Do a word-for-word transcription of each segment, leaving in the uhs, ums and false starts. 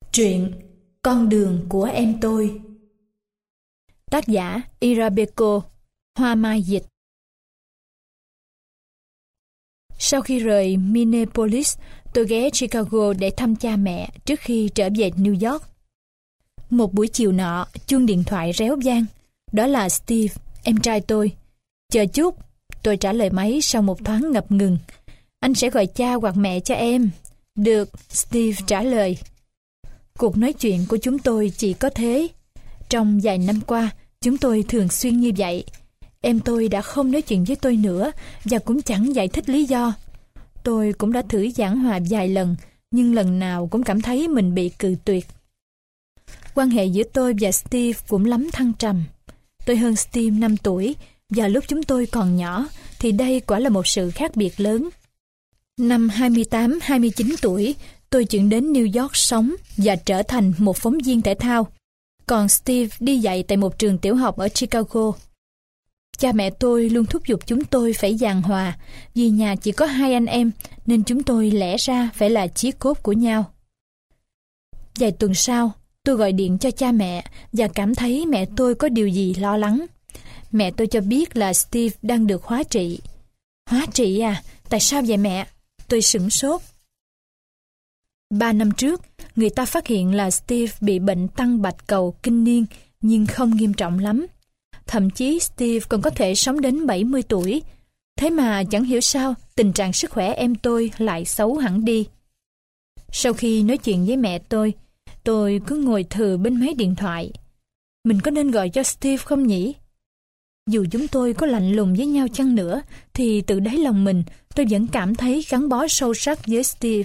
Truyện Con đường của em tôi. Tác giả Irabeko, Hoa Mai dịch. Sau khi rời Minneapolis, tôi ghé Chicago để thăm cha mẹ trước khi trở về New York. Một buổi chiều nọ, chuông điện thoại réo vang. Đó là Steve, em trai tôi. Chờ chút, tôi trả lời máy sau một thoáng ngập ngừng. Anh sẽ gọi cha hoặc mẹ cho em. Được, Steve trả lời. Cuộc nói chuyện của chúng tôi chỉ có thế. Trong vài năm qua, chúng tôi thường xuyên như vậy. Em tôi đã không nói chuyện với tôi nữa và cũng chẳng giải thích lý do. Tôi cũng đã thử giảng hòa vài lần, nhưng lần nào cũng cảm thấy mình bị cự tuyệt. Quan hệ giữa tôi và Steve cũng lắm thăng trầm. Tôi hơn Steve năm tuổi, và lúc chúng tôi còn nhỏ thì đây quả là một sự khác biệt lớn. Năm hai mươi tám hai mươi chín tuổi, tôi chuyển đến New York sống và trở thành một phóng viên thể thao. Còn Steve đi dạy tại một trường tiểu học ở Chicago. Cha mẹ tôi luôn thúc giục chúng tôi phải giảng hòa, vì nhà chỉ có hai anh em nên chúng tôi lẽ ra phải là chí cốt của nhau. Vài tuần sau, tôi gọi điện cho cha mẹ và cảm thấy mẹ tôi có điều gì lo lắng. Mẹ tôi cho biết là Steve đang được hóa trị. Hóa trị à? Tại sao vậy mẹ? Tôi sửng sốt. Ba năm trước, người ta phát hiện là Steve bị bệnh tăng bạch cầu kinh niên, nhưng không nghiêm trọng lắm. Thậm chí Steve còn có thể sống đến bảy mươi tuổi. Thế mà chẳng hiểu sao tình trạng sức khỏe em tôi lại xấu hẳn đi. Sau khi nói chuyện với mẹ tôi, tôi cứ ngồi thừ bên máy điện thoại. Mình có nên gọi cho Steve không nhỉ? Dù chúng tôi có lạnh lùng với nhau chăng nữa, thì từ đáy lòng mình tôi vẫn cảm thấy gắn bó sâu sắc với Steve.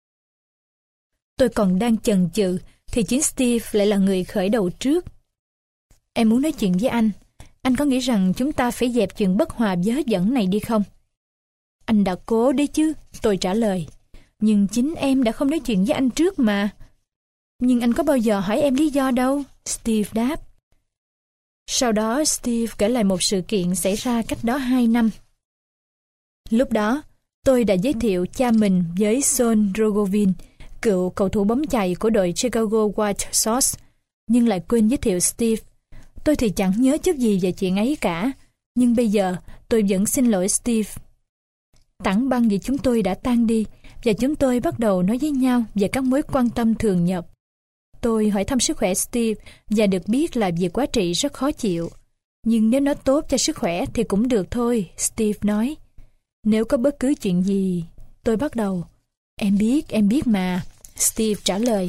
Tôi còn đang chần chừ thì chính Steve lại là người khởi đầu trước. Em muốn nói chuyện với anh. Anh có nghĩ rằng chúng ta phải dẹp chuyện bất hòa vớ vẩn này đi không? Anh đã cố đấy chứ, tôi trả lời. Nhưng chính em đã không nói chuyện với anh trước mà. Nhưng anh có bao giờ hỏi em lý do đâu, Steve đáp. Sau đó Steve kể lại một sự kiện xảy ra cách đó hai năm. Lúc đó, tôi đã giới thiệu cha mình với Son Rogovin, cựu cầu thủ bóng chày của đội Chicago White Sox, nhưng lại quên giới thiệu Steve. Tôi thì chẳng nhớ chút gì về chuyện ấy cả, nhưng bây giờ tôi vẫn xin lỗi Steve. Tảng băng vì chúng tôi đã tan đi, và chúng tôi bắt đầu nói với nhau về các mối quan tâm thường nhật. Tôi hỏi thăm sức khỏe Steve và được biết là việc hóa trị rất khó chịu. Nhưng nếu nó tốt cho sức khỏe thì cũng được thôi, Steve nói. Nếu có bất cứ chuyện gì, tôi bắt đầu. Em biết, em biết mà, Steve trả lời.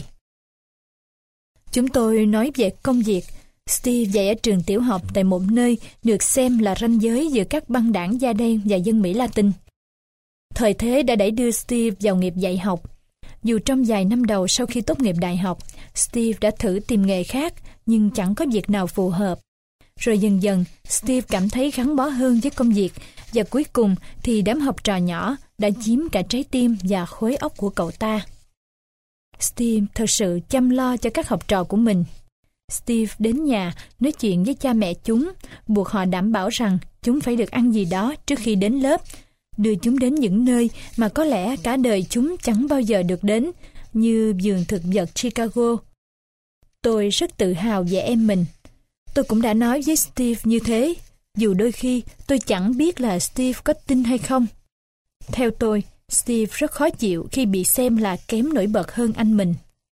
Chúng tôi nói về công việc. Steve dạy ở trường tiểu học tại một nơi được xem là ranh giới giữa các băng đảng da đen và dân Mỹ Latin. Thời thế đã đẩy đưa Steve vào nghiệp dạy học. Dù trong vài năm đầu sau khi tốt nghiệp đại học, Steve đã thử tìm nghề khác, nhưng chẳng có việc nào phù hợp. Rồi dần dần, Steve cảm thấy gắn bó hơn với công việc, và cuối cùng thì đám học trò nhỏ đã chiếm cả trái tim và khối óc của cậu ta. Steve thật sự chăm lo cho các học trò của mình. Steve đến nhà nói chuyện với cha mẹ chúng, buộc họ đảm bảo rằng chúng phải được ăn gì đó trước khi đến lớp, đưa chúng đến những nơi mà có lẽ cả đời chúng chẳng bao giờ được đến, như vườn thực vật Chicago. Tôi rất tự hào về em mình. Tôi cũng đã nói với Steve như thế, dù đôi khi tôi chẳng biết là Steve có tin hay không. Theo tôi, Steve rất khó chịu khi bị xem là kém nổi bật hơn anh mình.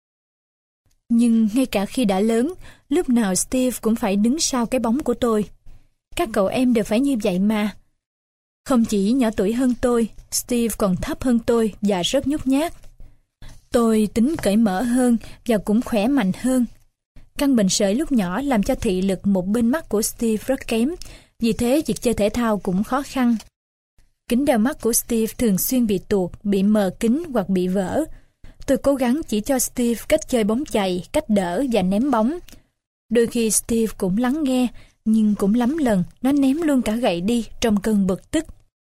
Nhưng ngay cả khi đã lớn, lúc nào Steve cũng phải đứng sau cái bóng của tôi. Các cậu em đều phải như vậy mà. Không chỉ nhỏ tuổi hơn tôi, Steve còn thấp hơn tôi và rất nhút nhát. Tôi tính cởi mở hơn và cũng khỏe mạnh hơn. Căn bệnh sởi lúc nhỏ làm cho thị lực một bên mắt của Steve rất kém, vì thế việc chơi thể thao cũng khó khăn. Kính đeo mắt của Steve thường xuyên bị tuột, bị mờ kính hoặc bị vỡ. Tôi cố gắng chỉ cho Steve cách chơi bóng chày, cách đỡ và ném bóng. Đôi khi Steve cũng lắng nghe, nhưng cũng lắm lần nó ném luôn cả gậy đi trong cơn bực tức.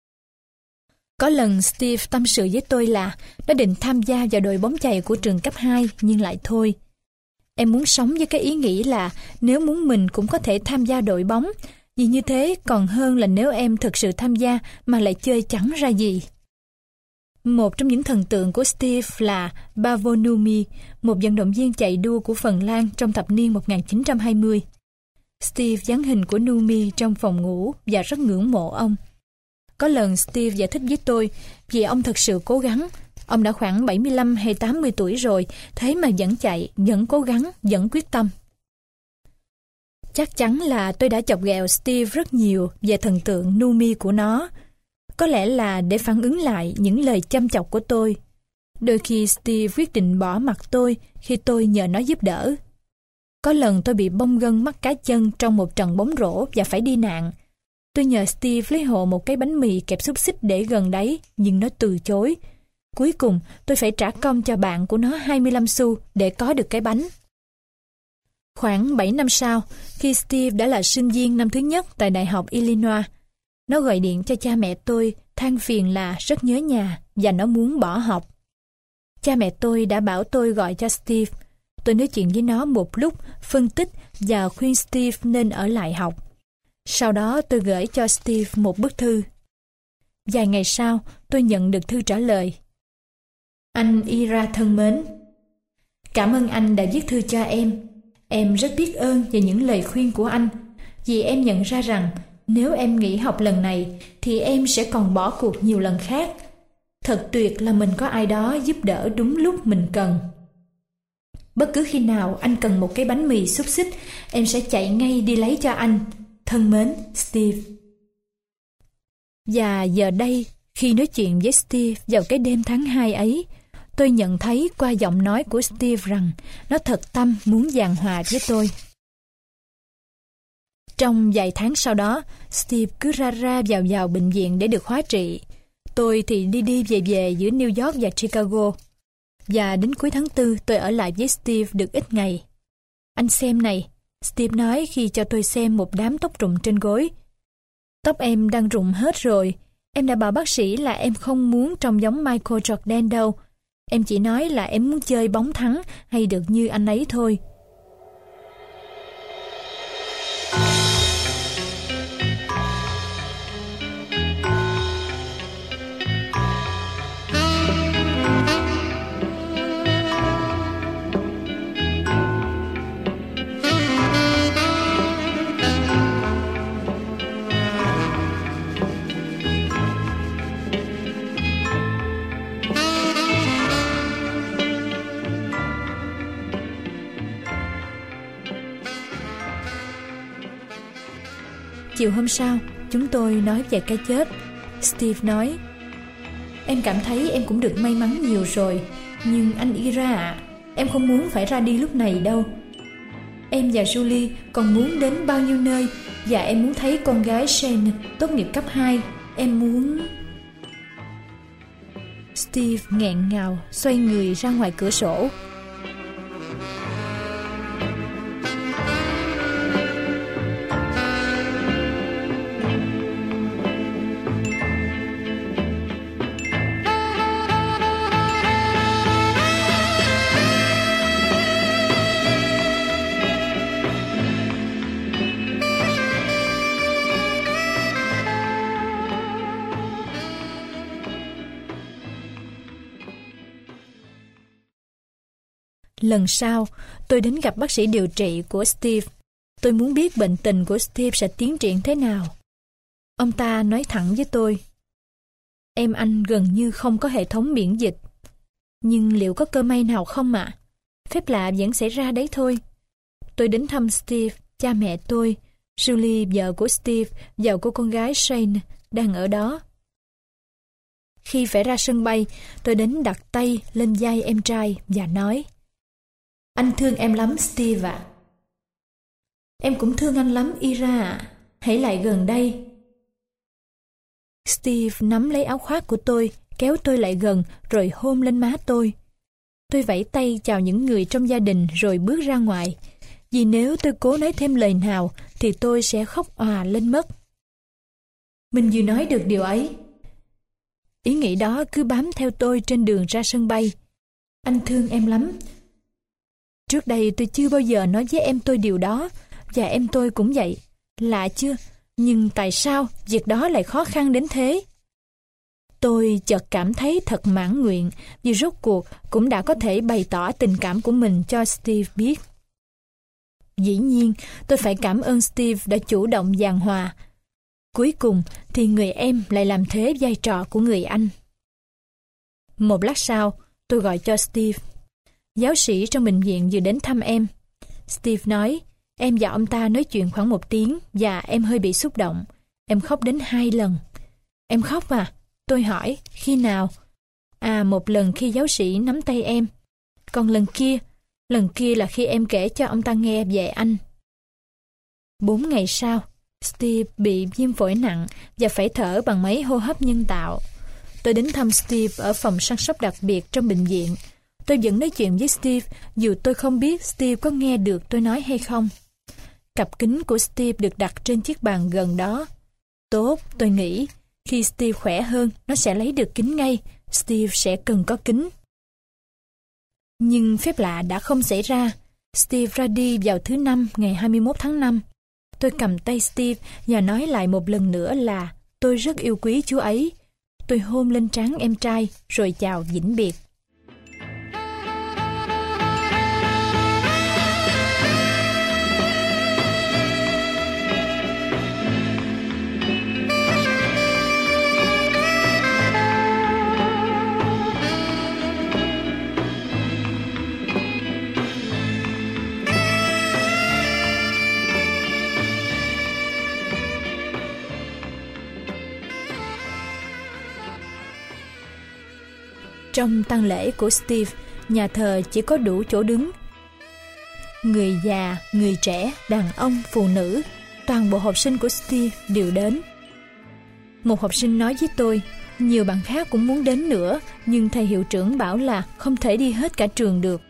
Có lần Steve tâm sự với tôi là nó định tham gia vào đội bóng chày của trường cấp hai, nhưng lại thôi. Em muốn sống với cái ý nghĩ là nếu muốn mình cũng có thể tham gia đội bóng, vì như thế còn hơn là nếu em thực sự tham gia mà lại chơi chẳng ra gì. Một trong những thần tượng của Steve là Paavo Nurmi, một vận động viên chạy đua của Phần Lan trong thập niên một nghìn chín trăm hai mươi. Steve dán hình của Nurmi trong phòng ngủ và rất ngưỡng mộ ông. Có lần Steve giải thích với tôi vì ông thật sự cố gắng. Ông đã khoảng bảy mươi lăm hay tám mươi tuổi rồi, thế mà vẫn chạy, vẫn cố gắng, vẫn quyết tâm. Chắc chắn là tôi đã chọc ghẹo Steve rất nhiều về thần tượng Nurmi của nó. Có lẽ là để phản ứng lại những lời chăm chọc của tôi. Đôi khi Steve quyết định bỏ mặc tôi khi tôi nhờ nó giúp đỡ. Có lần tôi bị bong gân mắt cá chân trong một trận bóng rổ và phải đi nạn. Tôi nhờ Steve lấy hộ một cái bánh mì kẹp xúc xích để gần đấy, nhưng nó từ chối. Cuối cùng, tôi phải trả công cho bạn của nó hai mươi lăm xu để có được cái bánh. Khoảng bảy năm sau, khi Steve đã là sinh viên năm thứ nhất tại Đại học Illinois, nó gọi điện cho cha mẹ tôi than phiền là rất nhớ nhà và nó muốn bỏ học. Cha mẹ tôi đã bảo tôi gọi cho Steve. Tôi nói chuyện với nó một lúc, phân tích và khuyên Steve nên ở lại học. Sau đó tôi gửi cho Steve một bức thư. Vài ngày sau, tôi nhận được thư trả lời. Anh Ira thân mến, cảm ơn anh đã viết thư cho em. Em rất biết ơn về những lời khuyên của anh, vì em nhận ra rằng nếu em nghỉ học lần này thì em sẽ còn bỏ cuộc nhiều lần khác. Thật tuyệt là mình có ai đó giúp đỡ đúng lúc mình cần. Bất cứ khi nào anh cần một cái bánh mì xúc xích, em sẽ chạy ngay đi lấy cho anh. Thân mến, Steve. Và giờ đây, khi nói chuyện với Steve vào cái đêm tháng hai ấy, tôi nhận thấy qua giọng nói của Steve rằng nó thật tâm muốn giảng hòa với tôi. Trong vài tháng sau đó, Steve cứ ra ra vào vào bệnh viện để được hóa trị. Tôi thì đi đi về về giữa New York và Chicago. Và đến cuối tháng tư tôi ở lại với Steve được ít ngày. Anh xem này, Steve nói khi cho tôi xem một đám tóc rụng trên gối. Tóc em đang rụng hết rồi. Em đã bảo bác sĩ là em không muốn trông giống Michael Jordan đâu. Em chỉ nói là em muốn chơi bóng thắng hay được như anh ấy thôi. Chiều hôm sau, chúng tôi nói về cái chết. Steve nói, em cảm thấy em cũng được may mắn nhiều rồi, nhưng anh Ira ạ, em không muốn phải ra đi lúc này đâu. Em và Julie còn muốn đến bao nhiêu nơi, và em muốn thấy con gái Shane tốt nghiệp cấp hai. Em muốn... Steve nghẹn ngào, xoay người ra ngoài cửa sổ. Lần sau, tôi đến gặp bác sĩ điều trị của Steve. Tôi muốn biết bệnh tình của Steve sẽ tiến triển thế nào. Ông ta nói thẳng với tôi, em anh gần như không có hệ thống miễn dịch. Nhưng liệu có cơ may nào không ạ? À? Phép lạ vẫn xảy ra đấy thôi. Tôi đến thăm Steve, cha mẹ tôi, Julie, vợ của Steve, và cô con gái Shane đang ở đó. Khi phải ra sân bay, tôi đến đặt tay lên vai em trai và nói, anh thương em lắm Steve ạ. À. Em cũng thương anh lắm Ira ạ. À. Hãy lại gần đây. Steve nắm lấy áo khoác của tôi, kéo tôi lại gần rồi hôn lên má tôi. Tôi vẫy tay chào những người trong gia đình rồi bước ra ngoài. Vì nếu tôi cố nói thêm lời nào thì tôi sẽ khóc òa lên mất. Mình vừa nói được điều ấy. Ý nghĩ đó cứ bám theo tôi trên đường ra sân bay. Anh thương em lắm. Trước đây tôi chưa bao giờ nói với em tôi điều đó, và em tôi cũng vậy. Lạ chưa? Nhưng tại sao việc đó lại khó khăn đến thế? Tôi chợt cảm thấy thật mãn nguyện vì rốt cuộc cũng đã có thể bày tỏ tình cảm của mình cho Steve biết. Dĩ nhiên, tôi phải cảm ơn Steve đã chủ động giảng hòa. Cuối cùng thì người em lại làm thế vai trò của người anh. Một lát sau, tôi gọi cho Steve. Giáo sĩ trong bệnh viện vừa đến thăm em. Steve nói, em và ông ta nói chuyện khoảng một tiếng và em hơi bị xúc động. Em khóc đến hai lần. Em khóc à? Tôi hỏi, khi nào? À, một lần khi giáo sĩ nắm tay em. Còn lần kia, lần kia là khi em kể cho ông ta nghe về anh. Bốn ngày sau, Steve bị viêm phổi nặng và phải thở bằng máy hô hấp nhân tạo. Tôi đến thăm Steve ở phòng săn sóc đặc biệt trong bệnh viện. Tôi vẫn nói chuyện với Steve dù tôi không biết Steve có nghe được tôi nói hay không. Cặp kính của Steve được đặt trên chiếc bàn gần đó. Tốt, tôi nghĩ. Khi Steve khỏe hơn, nó sẽ lấy được kính ngay. Steve sẽ cần có kính. Nhưng phép lạ đã không xảy ra. Steve ra đi vào thứ Năm ngày hai mươi mốt tháng năm. Tôi cầm tay Steve và nói lại một lần nữa là tôi rất yêu quý chú ấy. Tôi hôn lên trán em trai rồi chào vĩnh biệt. Trong tang lễ của Steve, nhà thờ chỉ có đủ chỗ đứng. Người già, người trẻ, đàn ông, phụ nữ, toàn bộ học sinh của Steve đều đến. Một học sinh nói với tôi, nhiều bạn khác cũng muốn đến nữa, nhưng thầy hiệu trưởng bảo là không thể đi hết cả trường được.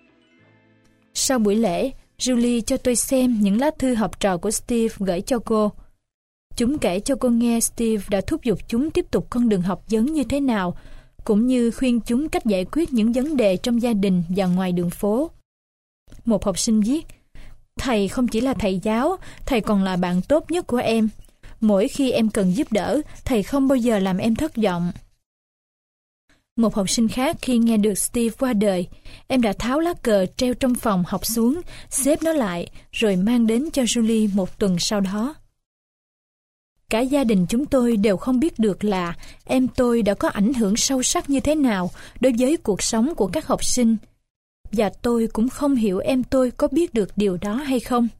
Sau buổi lễ, Julie cho tôi xem những lá thư học trò của Steve gửi cho cô. Chúng kể cho cô nghe Steve đã thúc giục chúng tiếp tục con đường học vấn như thế nào, cũng như khuyên chúng cách giải quyết những vấn đề trong gia đình và ngoài đường phố. Một học sinh viết, thầy không chỉ là thầy giáo, thầy còn là bạn tốt nhất của em. Mỗi khi em cần giúp đỡ, thầy không bao giờ làm em thất vọng. Một học sinh khác khi nghe được Steve qua đời, em đã tháo lá cờ treo trong phòng học xuống, xếp nó lại, rồi mang đến cho Julie một tuần sau đó. Cả gia đình chúng tôi đều không biết được là em tôi đã có ảnh hưởng sâu sắc như thế nào đối với cuộc sống của các học sinh. Và tôi cũng không hiểu em tôi có biết được điều đó hay không.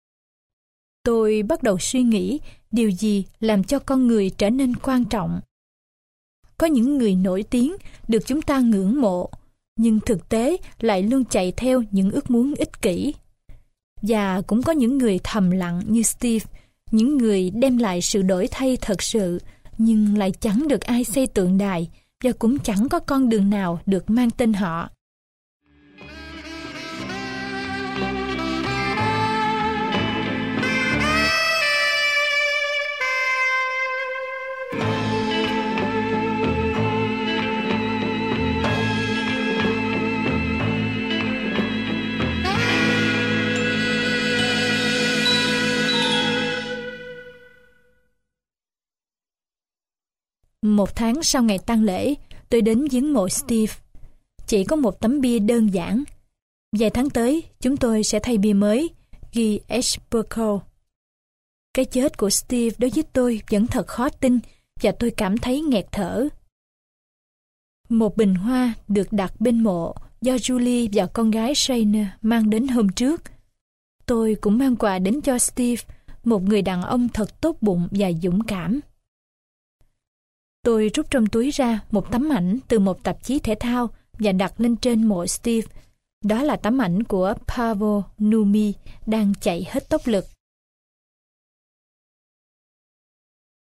Tôi bắt đầu suy nghĩ điều gì làm cho con người trở nên quan trọng. Có những người nổi tiếng được chúng ta ngưỡng mộ, nhưng thực tế lại luôn chạy theo những ước muốn ích kỷ. Và cũng có những người thầm lặng như Steve, những người đem lại sự đổi thay thật sự, nhưng lại chẳng được ai xây tượng đài, và cũng chẳng có con đường nào được mang tên họ. Một tháng sau ngày tang lễ, tôi đến viếng mộ Steve. Chỉ có một tấm bia đơn giản. Vài tháng tới, chúng tôi sẽ thay bia mới, ghi H. Burkle. Cái chết của Steve đối với tôi vẫn thật khó tin, và tôi cảm thấy nghẹt thở. Một bình hoa được đặt bên mộ do Julie và con gái Shane mang đến hôm trước. Tôi cũng mang quà đến cho Steve, một người đàn ông thật tốt bụng và dũng cảm. Tôi rút trong túi ra một tấm ảnh từ một tạp chí thể thao và đặt lên trên mộ Steve. Đó là tấm ảnh của Paavo Nurmi đang chạy hết tốc lực.